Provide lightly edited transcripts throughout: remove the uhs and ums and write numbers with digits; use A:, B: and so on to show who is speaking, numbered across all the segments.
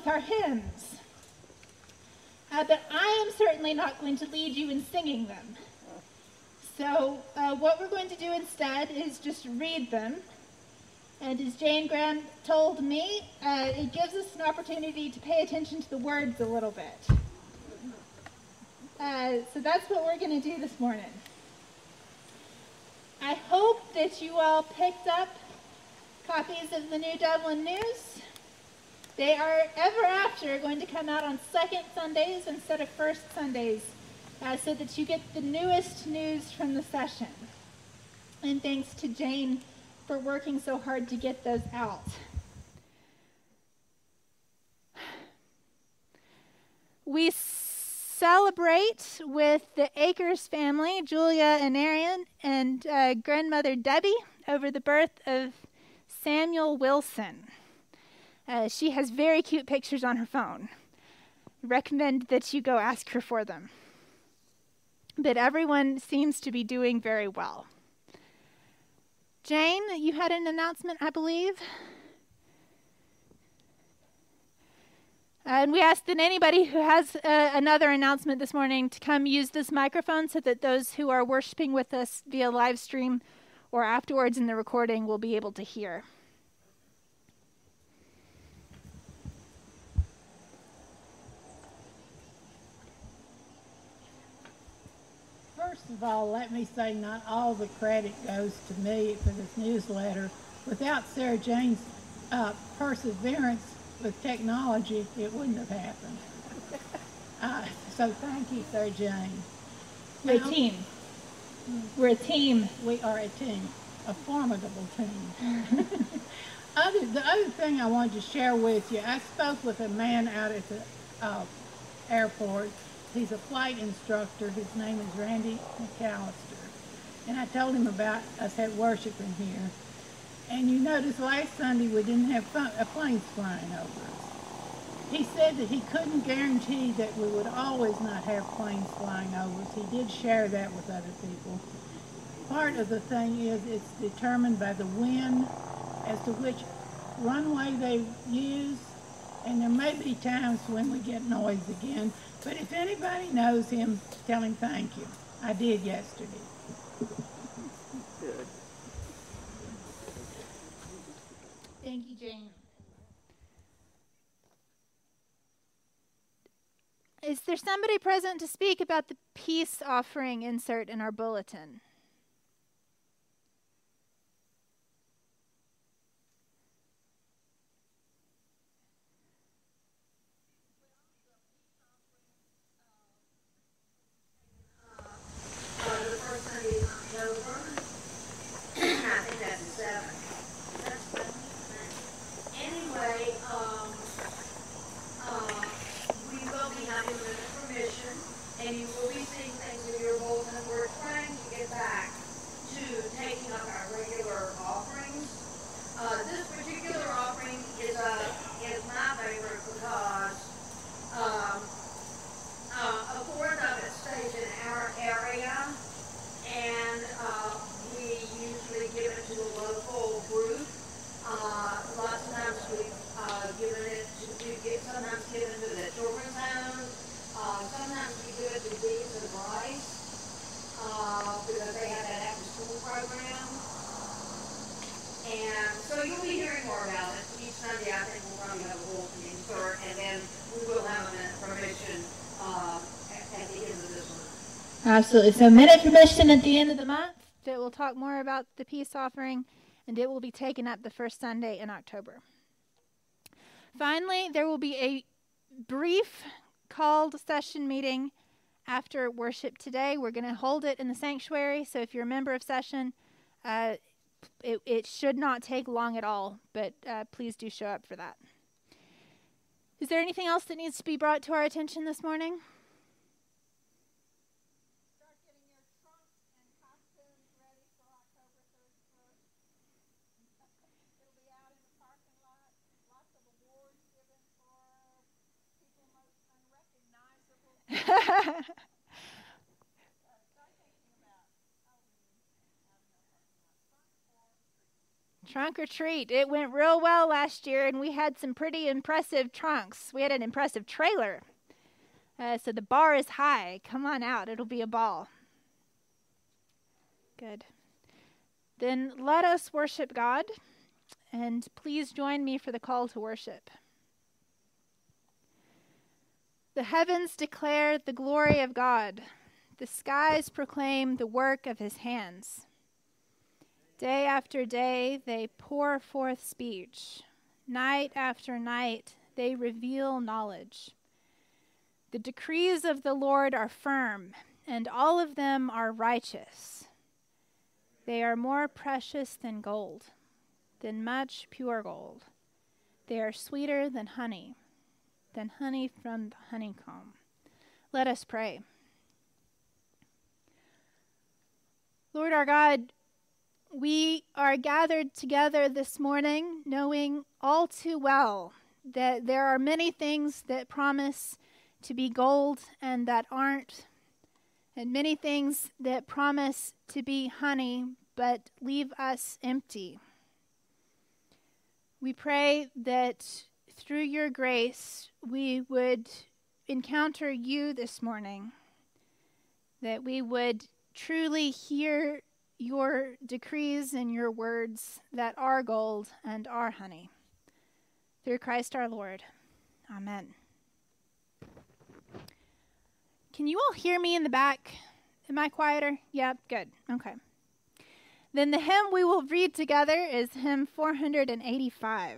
A: with our hymns. But I am certainly not going to lead you in singing them. So what we're going to do instead is just read them. And as Jane Graham told me, it gives us an opportunity to pay attention to the words a little bit. So that's what we're going to do this morning. I hope that you all picked up copies of the New Dublin News. They are ever after going to come out on second Sundays instead of first Sundays, so that you get the newest news from the session. And thanks to Jane for working so hard to get those out. We celebrate with the Akers family, Julia and Arian, and grandmother Debbie, over the birth of Samuel Wilson. She has very cute pictures on her phone. Recommend that you go ask her for them. But everyone seems to be doing very well. Jane, you had an announcement, I believe. And we ask that anybody who has another announcement this morning to come use this microphone so that those who are worshiping with us via live stream or afterwards in the recording will be able to hear.
B: First of all, let me say not all the credit goes to me for this newsletter. Without Sarah Jane's perseverance with technology, it wouldn't have happened. So thank you, Sarah Jane.
A: We're a team. We're a team.
B: We are a team, a formidable team. The other thing I wanted to share with you, I spoke with a man out at the airport. He's a flight instructor. His name is Randy McAllister. And I told him about us at worship in here. And you notice last Sunday we didn't have planes flying over us. He said that he couldn't guarantee that we would always not have planes flying over us. He did share that with other people. Part of the thing is it's determined by the wind as to which runway they use. And there may be times when we get noise again. But if anybody knows him, tell him thank you. I did yesterday.
C: Good.
A: Thank you, Jane. Is there somebody present to speak about the peace offering insert in our bulletin?
D: And you will be seeing things in your bulletin. We're trying to get back to taking up our regular offerings. This particular offering is my favorite because a fourth of it stays in our area, and we usually give it to a local group. Lots of times we've sometimes given to the children's home. Sometimes we do it to Bees and Rice because they have that after-school program. And so you'll be hearing more about it. Each Sunday I think we'll probably have a bulletin insert, and then we will have an information at the end of this month.
A: Absolutely. So minute permission at the end of the month that will talk more about the peace offering, and it will be taken up the first Sunday in October. Finally, there will be a brief called session meeting after worship today. We're going to hold it in the sanctuary, so if you're a member of session, it should not take long at all, but please do show up for that. Is there anything else that needs to be brought to our attention this morning?
B: Start getting your trunks and costumes ready for October 31st. It'll be out in the parking lot. Lots of awards given for people most unrecognizable.
A: Trunk or treat. It went real well last year, and we had some pretty impressive trunks. We had an impressive trailer. So the bar is high. Come on out. It'll be a ball. Good. Then let us worship God, and please join me for the call to worship. The heavens declare the glory of God. The skies proclaim the work of his hands. Day after day they pour forth speech. Night after night they reveal knowledge. The decrees of the Lord are firm, and all of them are righteous. They are more precious than gold, than much pure gold. They are sweeter than honey from the honeycomb. Let us pray. Lord our God, we are gathered together this morning knowing all too well that there are many things that promise to be gold and that aren't, and many things that promise to be honey but leave us empty. We pray that through your grace we would encounter you this morning, that we would truly hear your decrees and your words that are gold and are honey. Through Christ our Lord. Amen. Can you all hear me in the back? Am I quieter? Yeah, good. Okay. Then the hymn we will read together is hymn 485.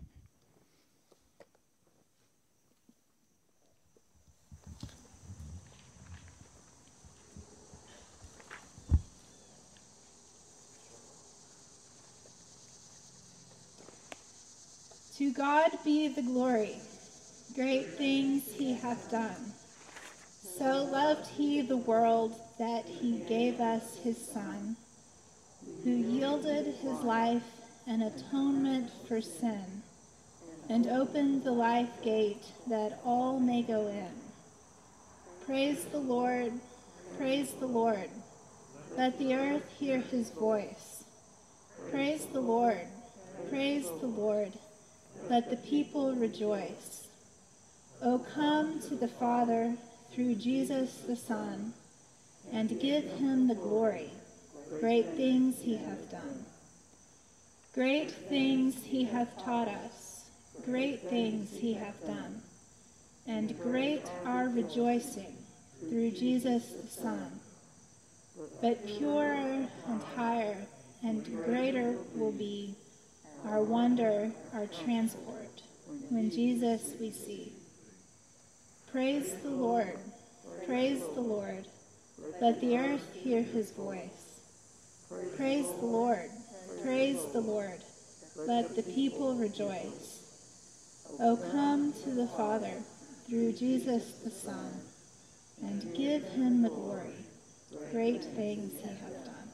A: To God be the glory, great things he hath done. So loved he the world that he gave us his Son, who yielded his life an atonement for sin, and opened the life gate that all may go in. Praise the Lord, praise the Lord. Let the earth hear his voice. Praise the Lord, praise the Lord. Let the people rejoice. O come to the Father through Jesus the Son, and give him the glory. Great things he hath done. Great things he hath taught us. Great things he hath done. And great our rejoicing through Jesus the Son. But purer and higher and greater will be our wonder, our transport, when Jesus we see. Praise the Lord, praise the Lord. Let the earth hear his voice. Praise the Lord, praise the Lord. Let the people rejoice. O come to the Father through Jesus the Son, and give him the glory. Great things he hath done.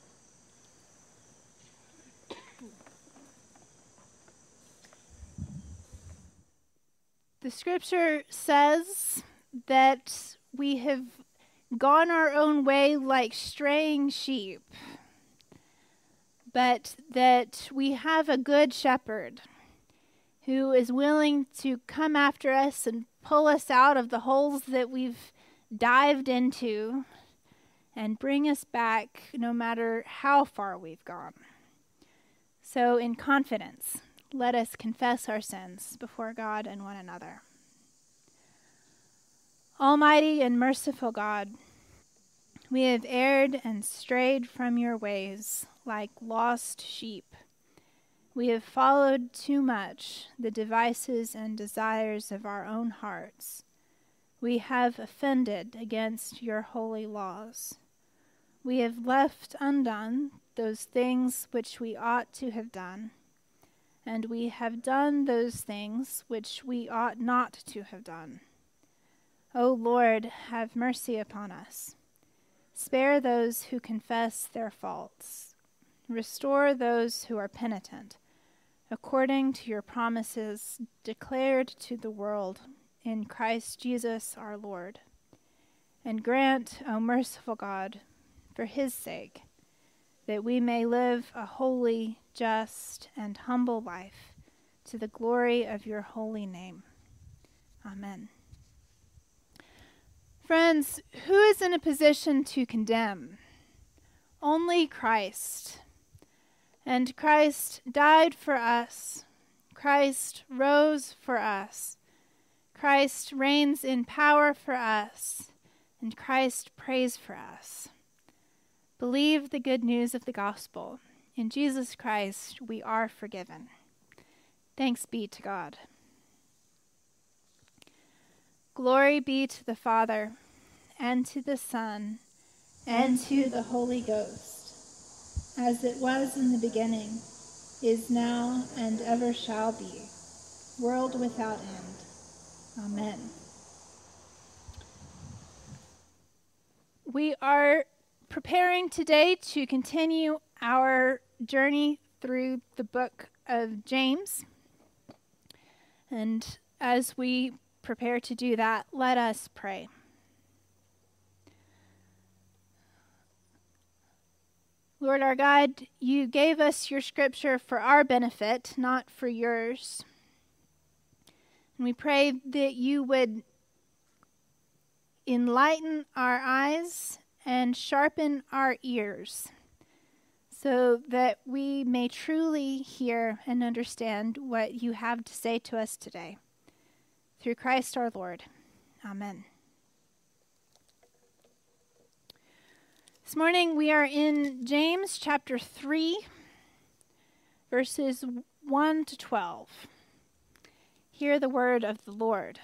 A: The scripture says that we have gone our own way like straying sheep, but that we have a good shepherd who is willing to come after us and pull us out of the holes that we've dived into and bring us back no matter how far we've gone. So in confidence, let us confess our sins before God and one another. Almighty and merciful God, we have erred and strayed from your ways like lost sheep. We have followed too much the devices and desires of our own hearts. We have offended against your holy laws. We have left undone those things which we ought to have done, and we have done those things which we ought not to have done. O Lord, have mercy upon us. Spare those who confess their faults. Restore those who are penitent, according to your promises declared to the world in Christ Jesus our Lord. And grant, O merciful God, for his sake, that we may live a holy, just, and humble life, to the glory of your holy name. Amen. Friends, who is in a position to condemn? Only Christ. And Christ died for us. Christ rose for us. Christ reigns in power for us. And Christ prays for us. Believe the good news of the gospel. In Jesus Christ, we are forgiven. Thanks be to God. Glory be to the Father, and to the Son, and to the Holy Ghost, as it was in the beginning, is now, and ever shall be, world without end. Amen. We are preparing today to continue our journey through the book of James. And as we prepare to do that, let us pray. Lord our God, you gave us your scripture for our benefit, not for yours. And we pray that you would enlighten our eyes and sharpen our ears, so that we may truly hear and understand what you have to say to us today. Through Christ our Lord. Amen. This morning we are in James chapter 3, verses 1 to 12. Hear the word of the Lord.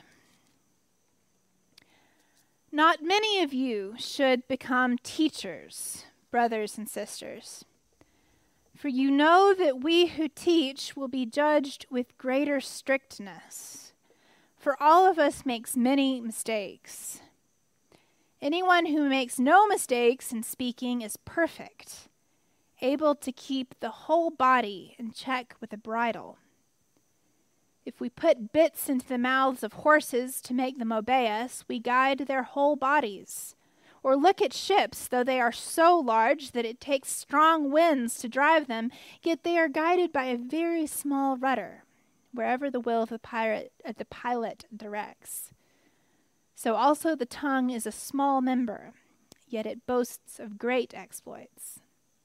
A: Not many of you should become teachers, brothers and sisters. For you know that we who teach will be judged with greater strictness. For all of us makes many mistakes. Anyone who makes no mistakes in speaking is perfect, able to keep the whole body in check with a bridle. If we put bits into the mouths of horses to make them obey us, we guide their whole bodies. Or look at ships, though they are so large that it takes strong winds to drive them, yet they are guided by a very small rudder, wherever the will of the pilot directs. So also the tongue is a small member, yet it boasts of great exploits.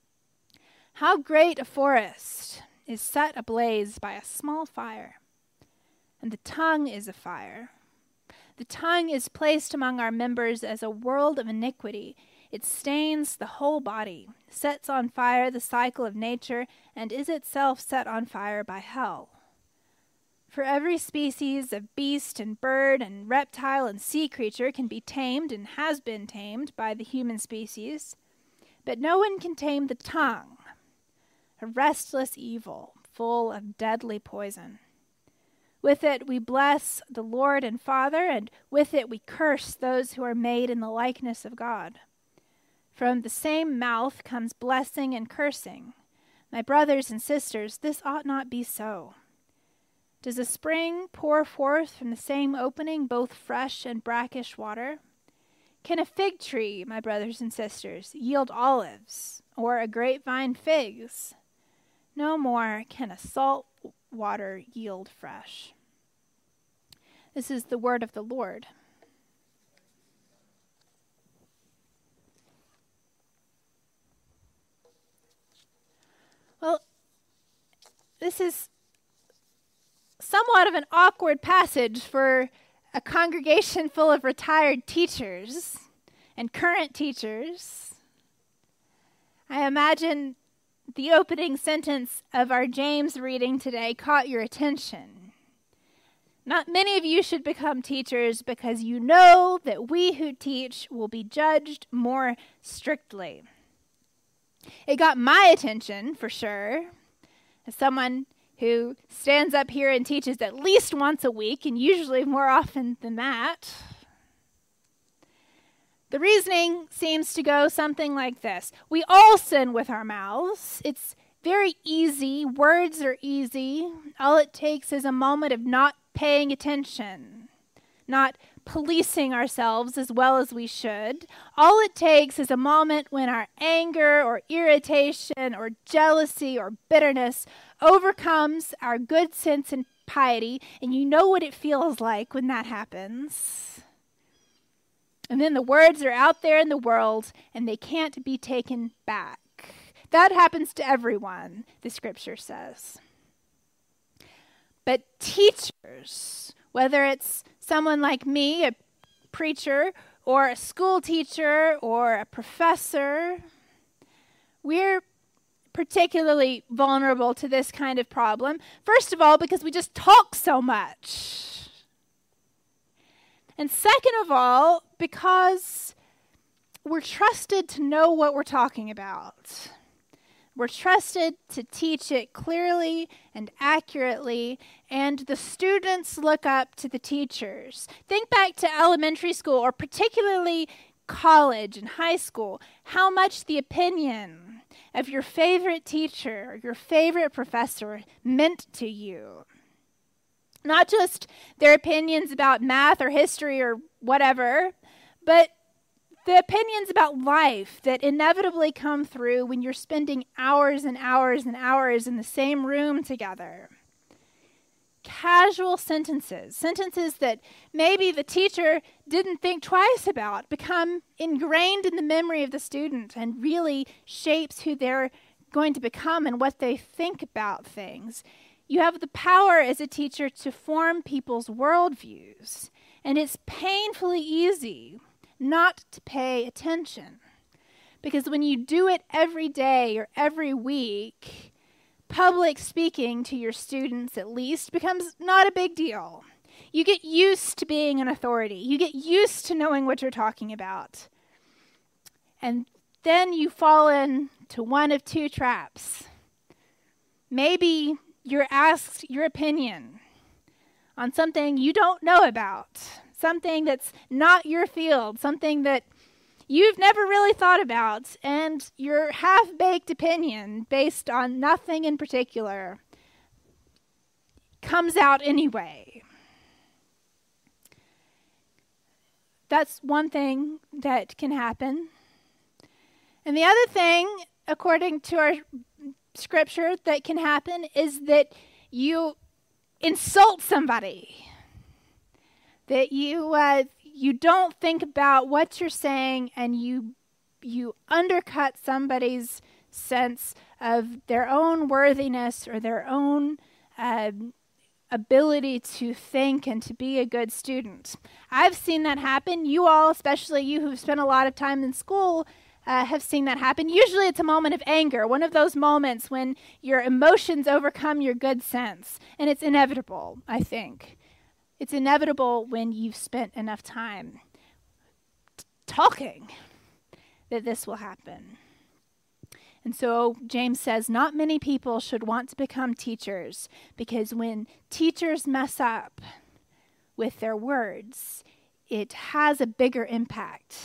A: How great a forest is set ablaze by a small fire! And the tongue is a fire. The tongue is placed among our members as a world of iniquity. It stains the whole body, sets on fire the cycle of nature, and is itself set on fire by hell. For every species of beast and bird and reptile and sea creature can be tamed and has been tamed by the human species, but no one can tame the tongue, a restless evil full of deadly poison. With it we bless the Lord and Father, and with it we curse those who are made in the likeness of God. From the same mouth comes blessing and cursing. My brothers and sisters, this ought not be so. Does a spring pour forth from the same opening both fresh and brackish water? Can a fig tree, my brothers and sisters, yield olives, or a grapevine figs? No more can a salt water yield fresh. This is the word of the Lord. Well, this is somewhat of an awkward passage for a congregation full of retired teachers and current teachers. I imagine the opening sentence of our James reading today caught your attention. Not many of you should become teachers because you know that we who teach will be judged more strictly. It got my attention, for sure, as someone who stands up here and teaches at least once a week, and usually more often than that. The reasoning seems to go something like this. We all sin with our mouths. It's very easy. Words are easy. All it takes is a moment of not paying attention, not policing ourselves as well as we should. All it takes is a moment when our anger or irritation or jealousy or bitterness overcomes our good sense and piety, and you know what it feels like when that happens. And then the words are out there in the world, and they can't be taken back. That happens to everyone, the scripture says. But teachers, whether it's someone like me, a preacher, or a school teacher, or a professor, we're particularly vulnerable to this kind of problem. First of all, because we just talk so much. And second of all, because we're trusted to know what we're talking about. We're trusted to teach it clearly and accurately, and the students look up to the teachers. Think back to elementary school, or particularly college and high school, how much the opinion of your favorite teacher or your favorite professor meant to you. Not just their opinions about math or history or whatever, but the opinions about life that inevitably come through when you're spending hours and hours and hours in the same room together. Casual sentences that maybe the teacher didn't think twice about, become ingrained in the memory of the student and really shapes who they're going to become and what they think about things. You have the power as a teacher to form people's worldviews, and it's painfully easy not to pay attention. Because when you do it every day or every week, public speaking to your students at least becomes not a big deal. You get used to being an authority. You get used to knowing what you're talking about. And then you fall into one of two traps. Maybe you're asked your opinion on something you don't know about, something that's not your field, something that you've never really thought about, and your half-baked opinion based on nothing in particular comes out anyway. That's one thing that can happen. And the other thing, according to our scripture, that can happen is that you insult somebody. That you don't think about what you're saying, and you undercut somebody's sense of their own worthiness or their own ability to think and to be a good student. I've seen that happen. You all, especially you who've spent a lot of time in school, have seen that happen. Usually it's a moment of anger, one of those moments when your emotions overcome your good sense. And it's inevitable, I think. It's inevitable when you've spent enough time talking that this will happen. And so James says, not many people should want to become teachers, because when teachers mess up with their words, it has a bigger impact.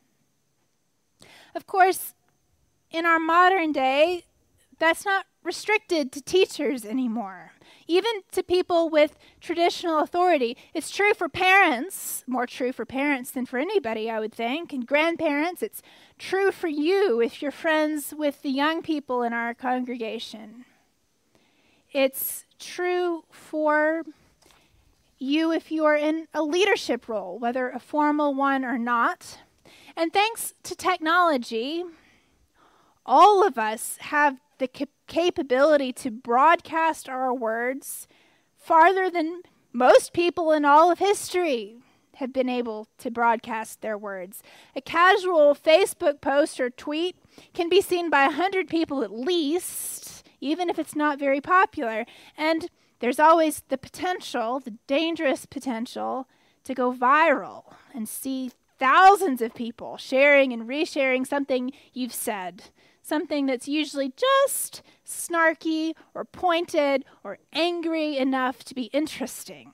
A: Of course, in our modern day, that's not restricted to teachers anymore. Even to people with traditional authority. It's true for parents, more true for parents than for anybody, I would think, and grandparents. It's true for you if you're friends with the young people in our congregation. It's true for you if you are in a leadership role, whether a formal one or not. And thanks to technology, all of us have the capability to broadcast our words farther than most people in all of history have been able to broadcast their words. A casual Facebook post or tweet can be seen by 100 people at least, even if it's not very popular. And there's always the potential, the dangerous potential, to go viral and see thousands of people sharing and resharing something you've said. Something that's usually just snarky or pointed or angry enough to be interesting.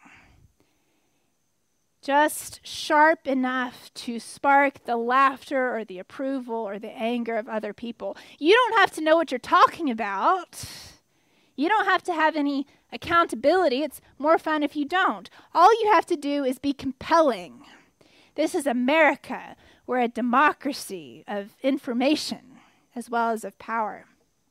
A: Just sharp enough to spark the laughter or the approval or the anger of other people. You don't have to know what you're talking about. You don't have to have any accountability. It's more fun if you don't. All you have to do is be compelling. This is America. We're a democracy of information as well as of power.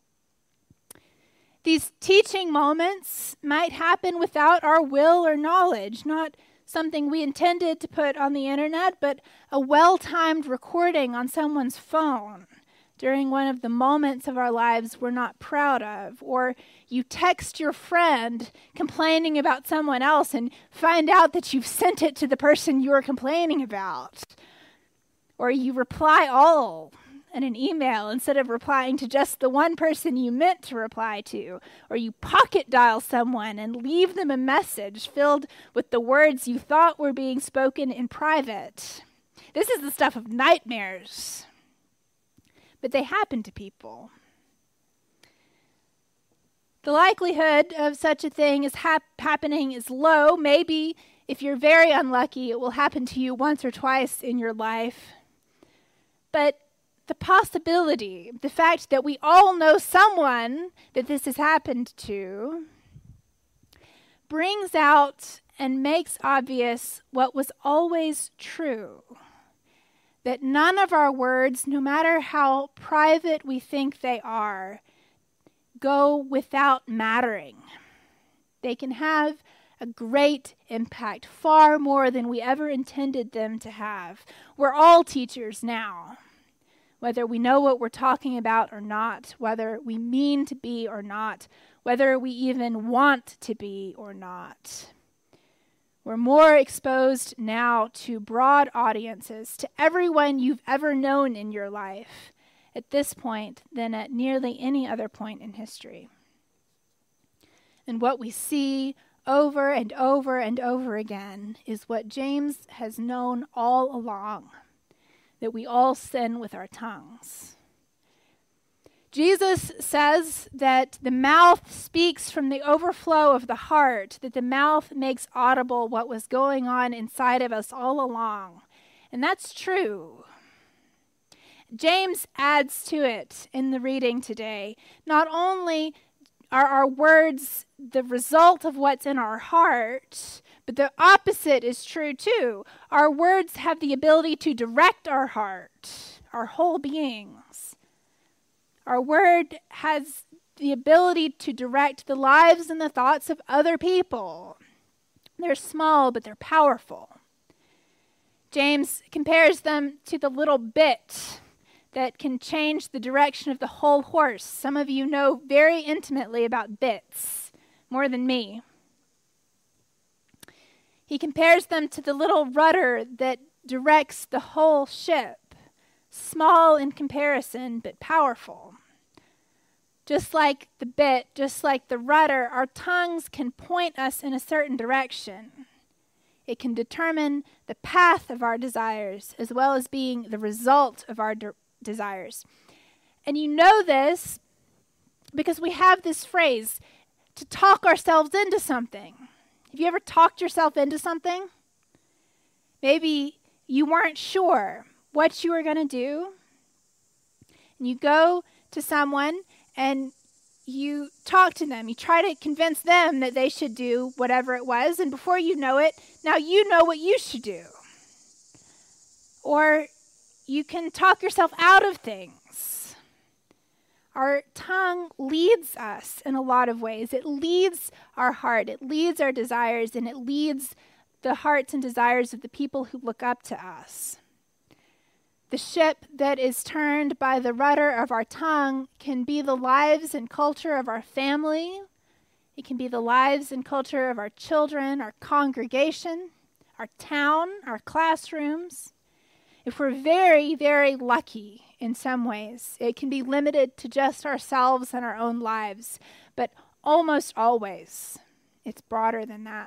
A: These teaching moments might happen without our will or knowledge, not something we intended to put on the internet, but a well-timed recording on someone's phone during one of the moments of our lives we're not proud of. Or you text your friend complaining about someone else and find out that you've sent it to the person you were complaining about. Or you reply all in an email instead of replying to just the one person you meant to reply to. Or you pocket dial someone and leave them a message filled with the words you thought were being spoken in private. This is the stuff of nightmares. But they happen to people. The likelihood of such a thing as happening is low. Maybe, if you're very unlucky, it will happen to you once or twice in your life. But the possibility, the fact that we all know someone that this has happened to, brings out and makes obvious what was always true. That none of our words, no matter how private we think they are, go without mattering. They can have a great impact, far more than we ever intended them to have. We're all teachers now, whether we know what we're talking about or not, whether we mean to be or not, whether we even want to be or not. We're more exposed now to broad audiences, to everyone you've ever known in your life at this point than at nearly any other point in history. And what we see over and over and over again is what James has known all along, that we all sin with our tongues. Jesus says that the mouth speaks from the overflow of the heart, that the mouth makes audible what was going on inside of us all along. And that's true. James adds to it in the reading today. Not only are our words the result of what's in our heart, but the opposite is true too. Our words have the ability to direct our heart, our whole beings. Our word has the ability to direct the lives and the thoughts of other people. They're small, but they're powerful. James compares them to the little bit that can change the direction of the whole horse. Some of you know very intimately about bits, more than me. He compares them to the little rudder that directs the whole ship. Small in comparison, but powerful. Just like the bit, just like the rudder, our tongues can point us in a certain direction. It can determine the path of our desires, as well as being the result of our desires. And you know this because we have this phrase, to talk ourselves into something. Have you ever talked yourself into something? Maybe you weren't sure what you were going to do, and you go to someone and you talk to them. You try to convince them that they should do whatever it was, and before you know it, now you know what you should do. Or you can talk yourself out of things. Our tongue leads us in a lot of ways. It leads our heart, it leads our desires, and it leads the hearts and desires of the people who look up to us. The ship that is turned by the rudder of our tongue can be the lives and culture of our family. It can be the lives and culture of our children, our congregation, our town, our classrooms. If we're very, very lucky in some ways, it can be limited to just ourselves and our own lives. But almost always, it's broader than that.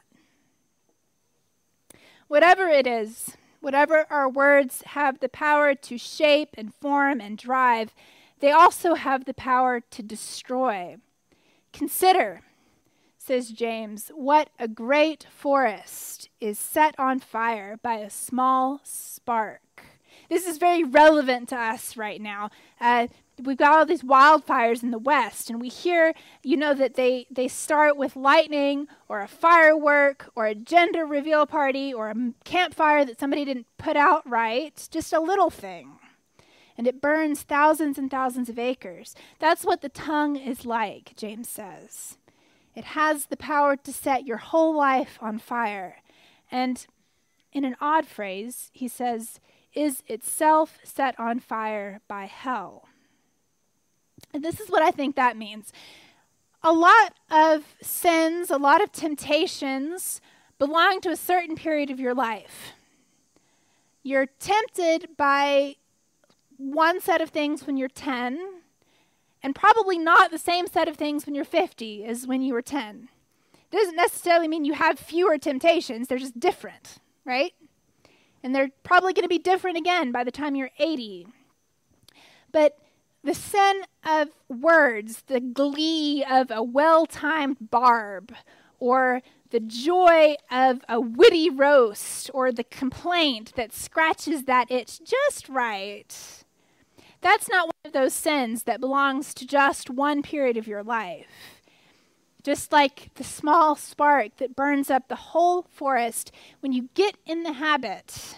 A: Whatever it is, whatever our words have the power to shape and form and drive, they also have the power to destroy. Consider, says James, what a great forest is set on fire by a small spark. This is very relevant to us right now. we've got all these wildfires in the West, and we hear, that they start with lightning or a firework or a gender reveal party or a campfire that somebody didn't put out right, just a little thing. And it burns thousands and thousands of acres. That's what the tongue is like, James says. It has the power to set your whole life on fire. And in an odd phrase, he says, is itself set on fire by hell. And this is what I think that means. A lot of sins, a lot of temptations belong to a certain period of your life. You're tempted by one set of things when you're 10, and probably not the same set of things when you're 50 as when you were 10. It doesn't necessarily mean you have fewer temptations. They're just different, right? And they're probably going to be different again by the time you're 80. But the sin of words, the glee of a well-timed barb, or the joy of a witty roast, or the complaint that scratches that itch just right, that's not one of those sins that belongs to just one period of your life. Just like the small spark that burns up the whole forest, when you get in the habit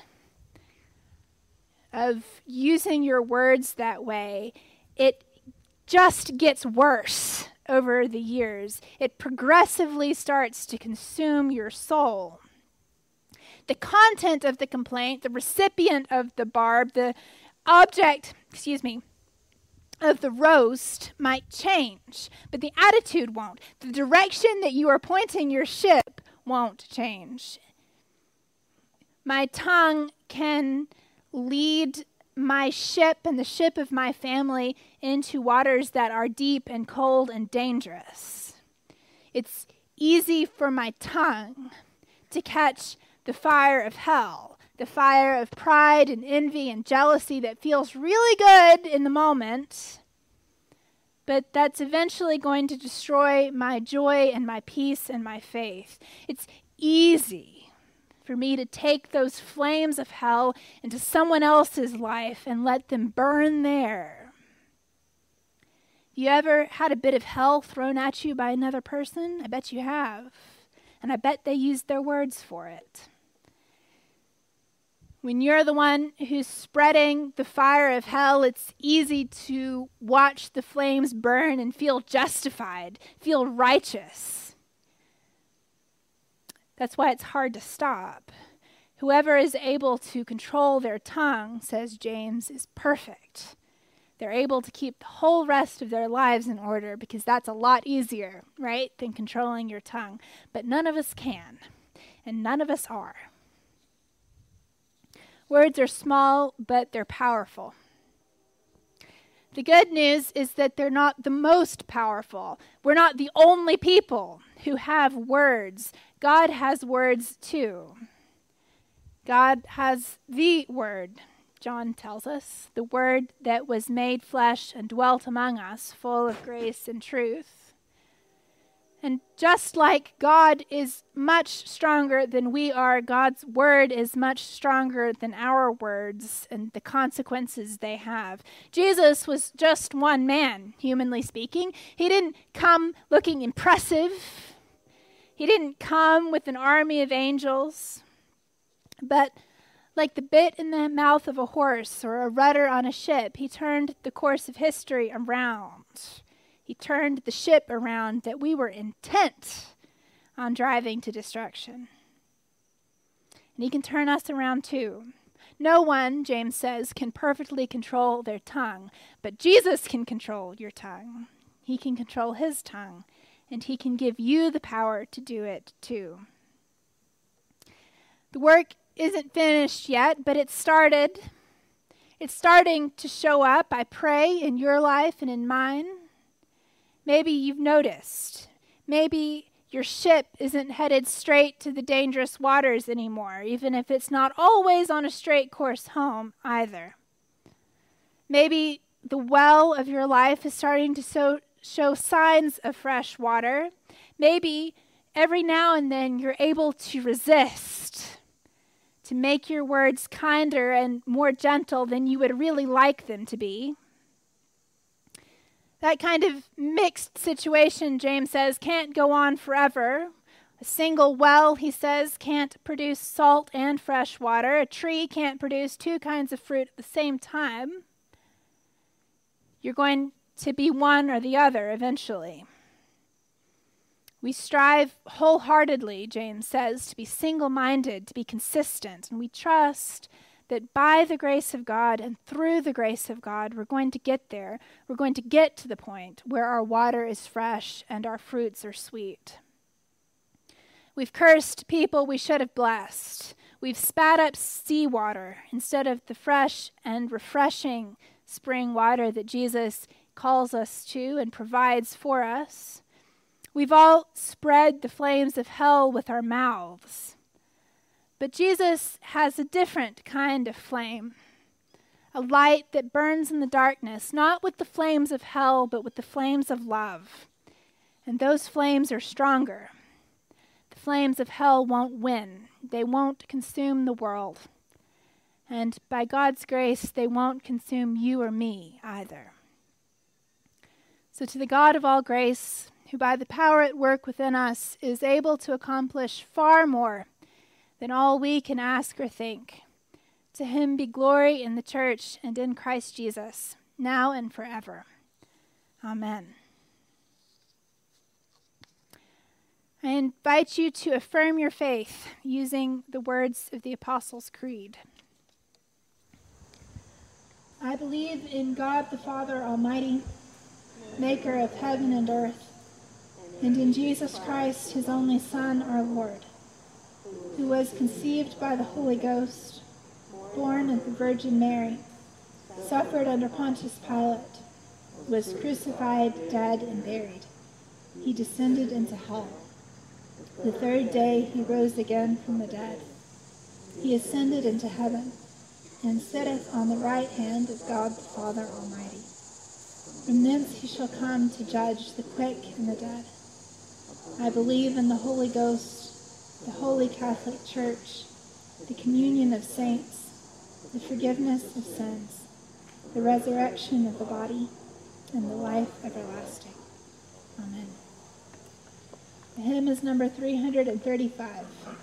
A: of using your words that way, it just gets worse over the years. It progressively starts to consume your soul. The content of the complaint, the recipient of the barb, the object, of the roast might change, but the attitude won't. The direction that you are pointing your ship won't change. My tongue can lead my ship and the ship of my family into waters that are deep and cold and dangerous. It's easy for my tongue to catch the fire of hell, the fire of pride and envy and jealousy that feels really good in the moment, but that's eventually going to destroy my joy and my peace and my faith. It's easy for me to take those flames of hell into someone else's life and let them burn there. You ever had a bit of hell thrown at you by another person? I bet you have. And I bet they used their words for it. When you're the one who's spreading the fire of hell, it's easy to watch the flames burn and feel justified, feel righteous. That's why it's hard to stop. Whoever is able to control their tongue, says James, is perfect. They're able to keep the whole rest of their lives in order because that's a lot easier, right, than controlling your tongue. But none of us can, and none of us are. Words are small, but they're powerful. The good news is that they're not the most powerful. We're not the only people who have words. God has words too. God has the Word, John tells us, the Word that was made flesh and dwelt among us, full of grace and truth. And just like God is much stronger than we are, God's word is much stronger than our words and the consequences they have. Jesus was just one man, humanly speaking. He didn't come looking impressive. He didn't come with an army of angels. But like the bit in the mouth of a horse or a rudder on a ship, he turned the course of history around. He turned the ship around that we were intent on driving to destruction. And he can turn us around too. No one, James says, can perfectly control their tongue, but Jesus can control your tongue. He can control his tongue, and he can give you the power to do it too. The work isn't finished yet, but it's started. It's starting to show up, I pray, in your life and in mine. Maybe you've noticed. Maybe your ship isn't headed straight to the dangerous waters anymore, even if it's not always on a straight course home either. Maybe the well of your life is starting to show signs of fresh water. Maybe every now and then you're able to resist, to make your words kinder and more gentle than you would really like them to be. That kind of mixed situation, James says, can't go on forever. A single well, he says, can't produce salt and fresh water. A tree can't produce two kinds of fruit at the same time. You're going to be one or the other eventually. We strive wholeheartedly, James says, to be single-minded, to be consistent, and we trust that by the grace of God and through the grace of God, we're going to get there. We're going to get to the point where our water is fresh and our fruits are sweet. We've cursed people we should have blessed. We've spat up seawater instead of the fresh and refreshing spring water that Jesus calls us to and provides for us. We've all spread the flames of hell with our mouths. But Jesus has a different kind of flame, a light that burns in the darkness, not with the flames of hell, but with the flames of love. And those flames are stronger. The flames of hell won't win. They won't consume the world. And by God's grace, they won't consume you or me either. So to the God of all grace, who by the power at work within us is able to accomplish far more than all we can ask or think, to him be glory in the church and in Christ Jesus, now and forever. Amen. I invite you to affirm your faith using the words of the Apostles' Creed. I believe in God the Father Almighty, maker of heaven and earth, and in Jesus Christ, his only Son, our Lord, who was conceived by the Holy Ghost, born of the Virgin Mary, suffered under Pontius Pilate, was crucified, dead, and buried. He descended into hell. The third day he rose again from the dead. He ascended into heaven, and sitteth on the right hand of God the Father Almighty. From thence he shall come to judge the quick and the dead. I believe in the Holy Ghost, the Holy Catholic Church, the communion of saints, the forgiveness of sins, the resurrection of the body, and the life everlasting. Amen. The hymn is number 335.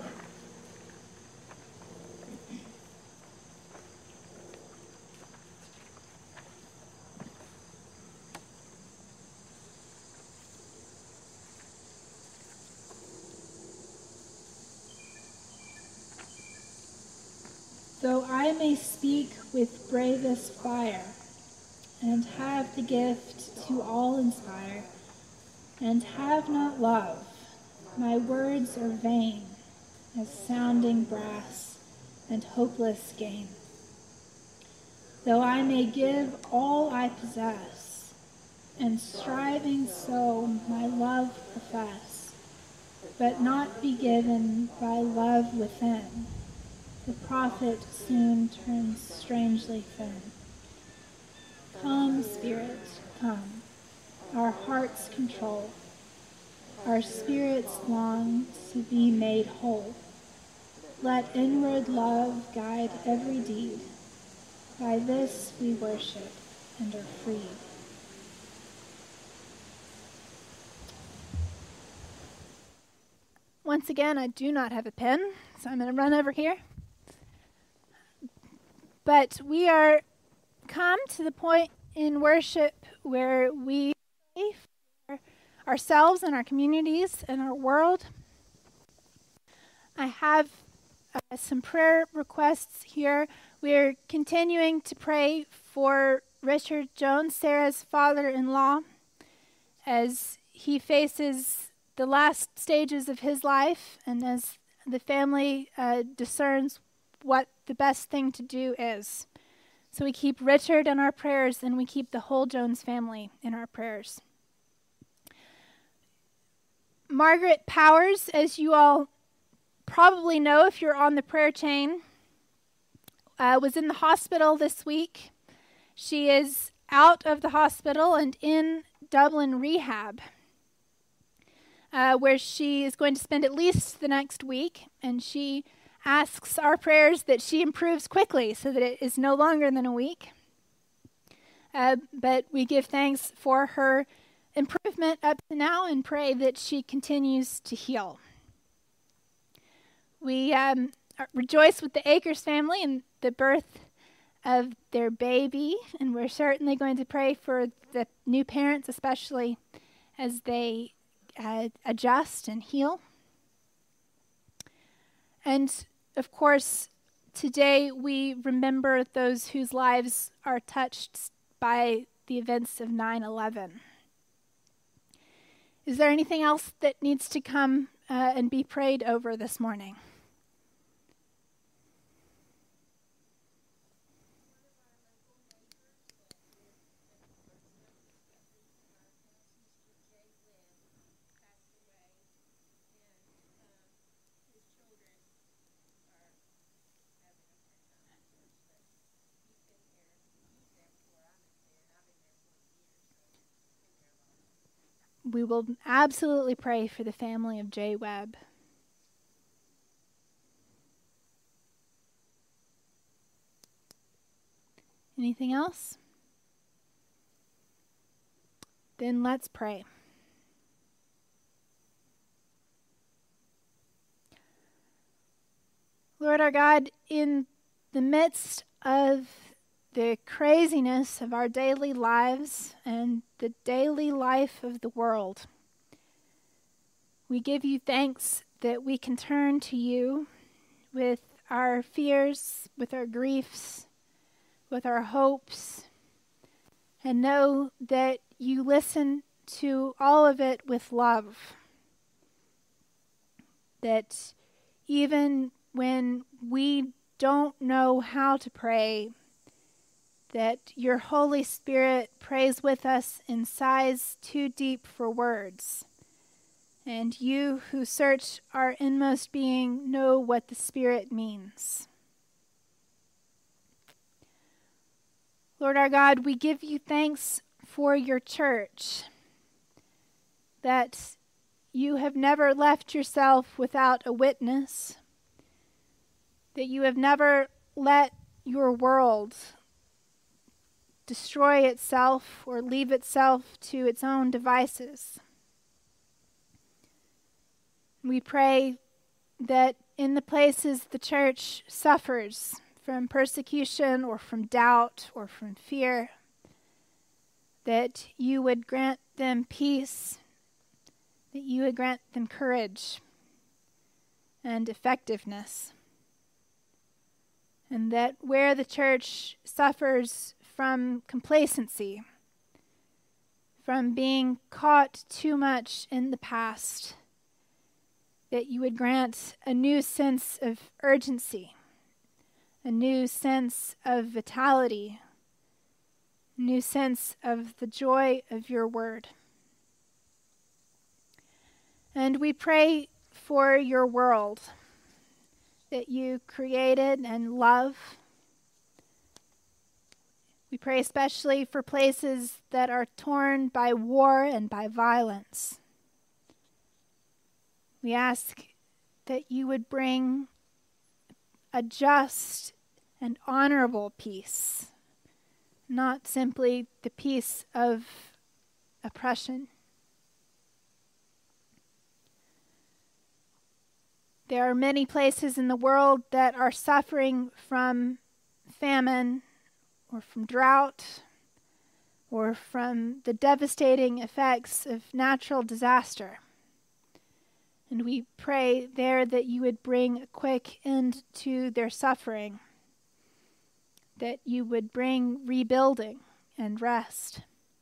A: Though I may speak with bravest fire, and have the gift to all inspire, and have not love, my words are vain as sounding brass and hopeless gain. Though I may give all I possess, and striving so my love profess, but not be given by love within, the prophet soon turns strangely thin. Come, Spirit, come, our hearts control. Our spirits long to be made whole. Let inward love guide every deed. By this we worship and are freed. Once again, I do not have a pen, so I'm going to run over here. But we are come to the point in worship where we pray for ourselves and our communities and our world. I have some prayer requests here. We're continuing to pray for Richard Jones, Sarah's father-in-law, as he faces the last stages of his life and as the family discerns what the best thing to do is. So we keep Richard in our prayers, and we keep the whole Jones family in our prayers. Margaret Powers, as you all probably know if you're on the prayer chain, was in the hospital this week. She is out of the hospital and in Dublin rehab, where she is going to spend at least the next week, and she asks our prayers that she improves quickly so that it is no longer than a week. but we give thanks for her improvement up to now and pray that she continues to heal. We rejoice with the Akers family and the birth of their baby, and we're certainly going to pray for the new parents, especially as they adjust and heal. And of course, today we remember those whose lives are touched by the events of 9/11. Is there anything else that needs to come and be prayed over this morning? We will absolutely pray for the family of Jay Webb. Anything else? Then let's pray. Lord our God, in the midst of the craziness of our daily lives and the daily life of the world, we give you thanks that we can turn to you with our fears, with our griefs, with our hopes, and know that you listen to all of it with love. That even when we don't know how to pray, that your Holy Spirit prays with us in sighs too deep for words. And you who search our inmost being know what the Spirit means. Lord our God, we give you thanks for your church, that you have never left yourself without a witness, that you have never let your world destroy itself or leave itself to its own devices. We pray that in the places the church suffers from persecution or from doubt or from fear, that you would grant them peace, that you would grant them courage and effectiveness, and that where the church suffers from complacency, from being caught too much in the past, that you would grant a new sense of urgency, a new sense of vitality, a new sense of the joy of your word. And we pray for your world that you created and love. We pray especially for places that are torn by war and by violence. We ask that you would bring a just and honorable peace, not simply the peace of oppression. There are many places in the world that are suffering from famine or from drought or from the devastating effects of natural disaster. And we pray there that you would bring a quick end to their suffering, that you would bring rebuilding and rest.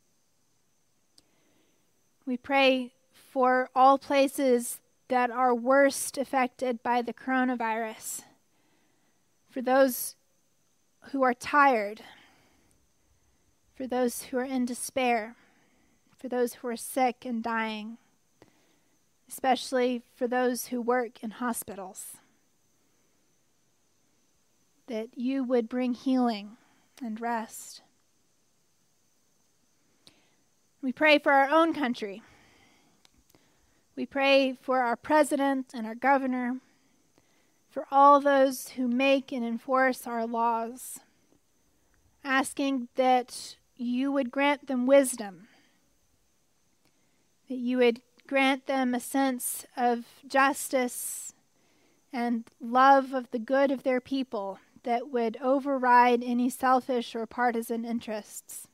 A: We pray for all places that are worst affected by the coronavirus, for those who are tired, for those who are in despair, for those who are sick and dying, especially for those who work in hospitals, that you would bring healing and rest. We pray for our own country. We pray for our president and our governor, for all those who make and enforce our laws, asking that you would grant them wisdom, that you would grant them a sense of justice and love of the good of their people that would override any selfish or partisan interests.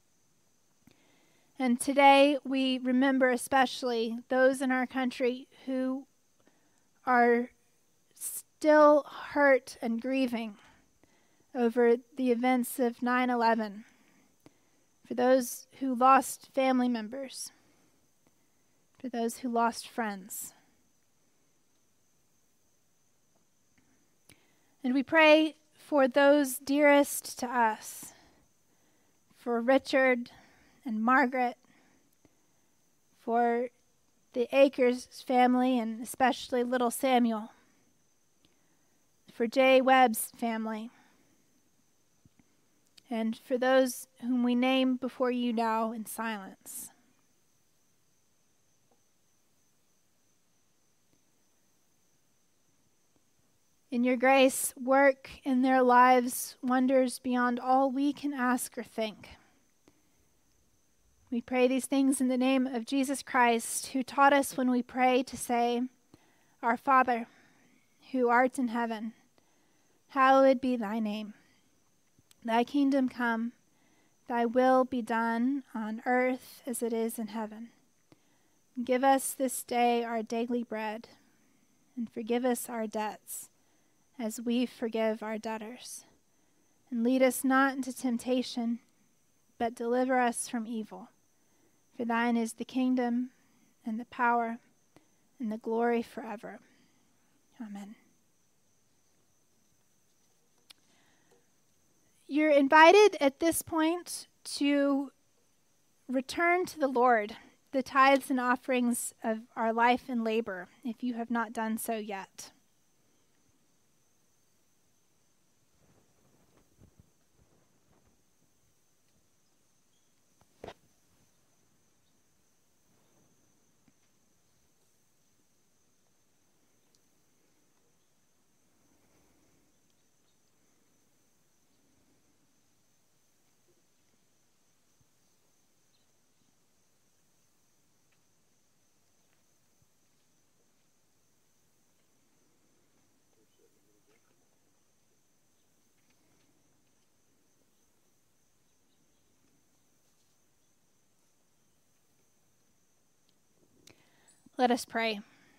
A: And today we remember especially those in our country who are still hurt and grieving over the events of 9/11, for those who lost family members, for those who lost friends. And we pray for those dearest to us, for Richard and Margaret, for the Akers family, and especially little Samuel, for Jay Webb's family, and for those whom we name before you now in silence. In your grace, work in their lives wonders beyond all we can ask or think. We pray these things in the name of Jesus Christ, who taught us when we pray to say, Our Father, who art in heaven, hallowed be thy name. Thy kingdom come, thy will be done on earth as it is in heaven. Give us this day our daily bread, and forgive us our debts, as we forgive our debtors. And lead us not into temptation, but deliver us from evil. For thine is the kingdom, and the power, and the glory forever. Amen. You're invited at this point to return to the Lord the tithes and offerings of our life and labor, if you have not done so yet. Let us pray.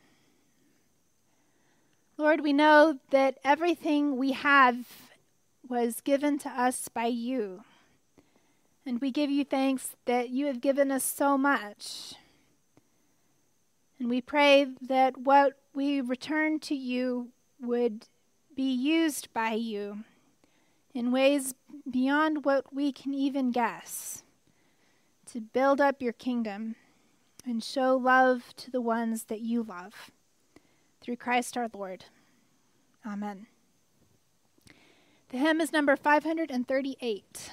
A: Lord, we know that everything we have was given to us by you, and we give you thanks that you have given us so much. And we pray that what we return to you would be used by you in ways beyond what we can even guess, to build up your kingdom and show love to the ones that you love. Through Christ our Lord. Amen. The hymn is number 538.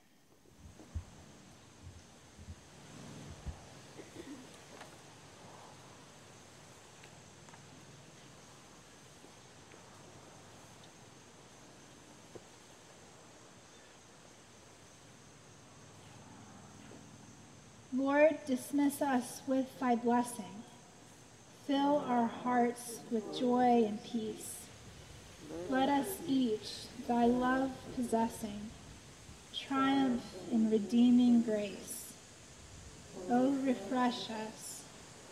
A: Lord, dismiss us with thy blessing. Fill our hearts with joy and peace. Let us each, thy love possessing, triumph in redeeming grace. O refresh us,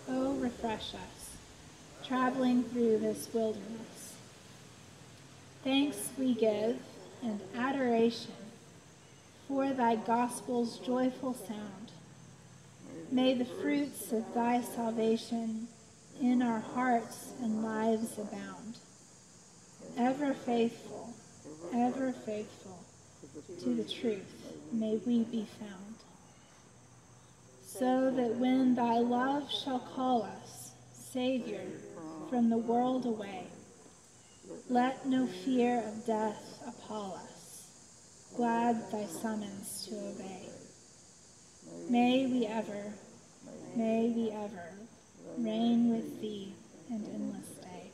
A: traveling through this wilderness. Thanks we give and adoration for thy gospel's joyful sound. May the fruits of thy salvation in our hearts and lives abound. Ever faithful, to the truth may we be found. So that when thy love shall call us, Savior, from the world away, let no fear of death appall us, glad thy summons to obey. May we ever reign with thee an endless day.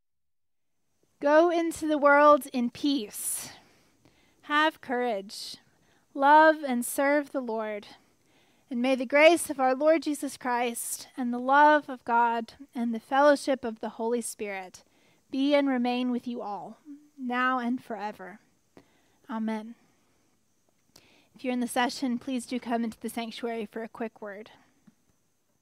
A: Go into the world in peace. Have courage, love and serve the Lord. And may the grace of our Lord Jesus Christ and the love of God and the fellowship of the Holy Spirit be and remain with you all, now and forever. Amen. If you're in the session, please do come into the sanctuary for a quick word.